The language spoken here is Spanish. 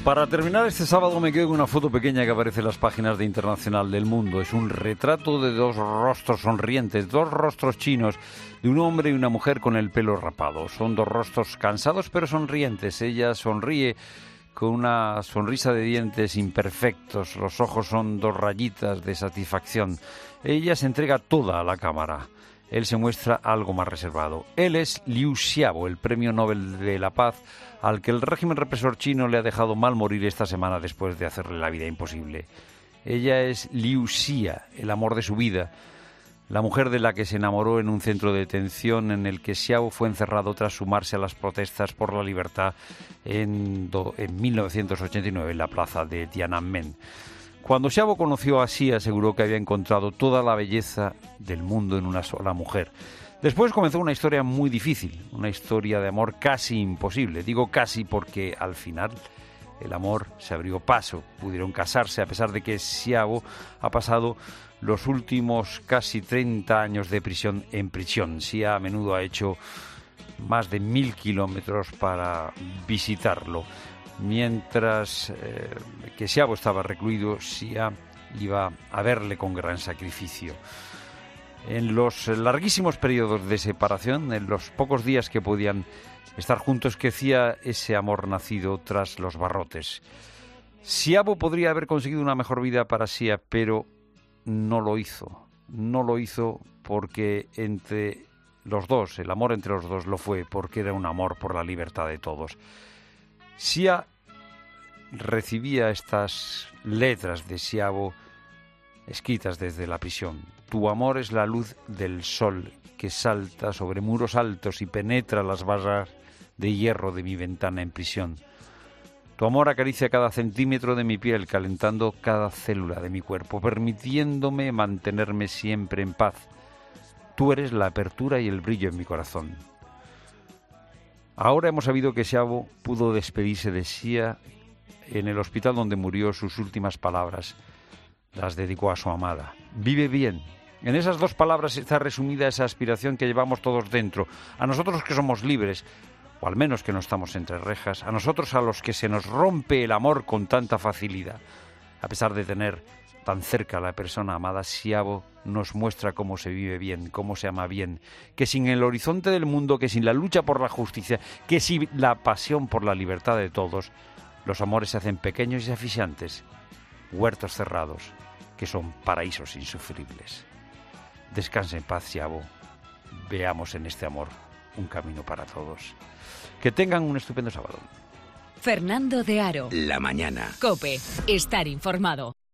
Para terminar este sábado me quedo con una foto pequeña que aparece en las páginas de Internacional del Mundo. Es un retrato de dos rostros sonrientes, dos rostros chinos, de un hombre y una mujer con el pelo rapado. Son dos rostros cansados pero sonrientes. Ella sonríe con una sonrisa de dientes imperfectos. Los ojos son dos rayitas de satisfacción. Ella se entrega toda a la cámara. Él se muestra algo más reservado. Él es Liu Xiaobo, el premio Nobel de la Paz, al que el régimen represor chino le ha dejado mal morir esta semana después de hacerle la vida imposible. Ella es Liu Xia, el amor de su vida, la mujer de la que se enamoró en un centro de detención en el que Xiaobo fue encerrado tras sumarse a las protestas por la libertad en 1989 en la plaza de Tiananmen. Cuando Xiaobo conoció a Xia, aseguró que había encontrado toda la belleza del mundo en una sola mujer. Después comenzó una historia muy difícil, una historia de amor casi imposible. Digo casi porque al final el amor se abrió paso. Pudieron casarse a pesar de que Xiaobo ha pasado los últimos casi 30 años de prisión en prisión. Xia a menudo ha hecho más de 1000 kilómetros para visitarlo. Mientras que Xiaobo estaba recluido, Xia iba a verle con gran sacrificio. En los larguísimos periodos de separación, en los pocos días que podían estar juntos, crecía ese amor nacido tras los barrotes. Xiaobo podría haber conseguido una mejor vida para Xia, pero no lo hizo. No lo hizo porque entre los dos, el amor entre los dos lo fue, porque era un amor por la libertad de todos. Xia recibía estas letras de Xiaobo escritas desde la prisión. Tu amor es la luz del sol que salta sobre muros altos y penetra las barras de hierro de mi ventana en prisión. Tu amor acaricia cada centímetro de mi piel, calentando cada célula de mi cuerpo, permitiéndome mantenerme siempre en paz. Tú eres la apertura y el brillo en mi corazón. Ahora hemos sabido que Xiaobo pudo despedirse de Xia en el hospital donde murió. Sus últimas palabras las dedicó a su amada. Vive bien. En esas dos palabras está resumida esa aspiración que llevamos todos dentro. A nosotros que somos libres, o al menos que no estamos entre rejas, a nosotros a los que se nos rompe el amor con tanta facilidad. A pesar de tener tan cerca a la persona amada, Xiaobo nos muestra cómo se vive bien, cómo se ama bien, que sin el horizonte del mundo, que sin la lucha por la justicia, que sin la pasión por la libertad de todos, los amores se hacen pequeños y asfixiantes, huertos cerrados, que son paraísos insufribles. Descanse en paz, Xiaobo. Veamos en este amor un camino para todos. Que tengan un estupendo sábado. Fernando de Aro. La mañana. COPE. Estar informado.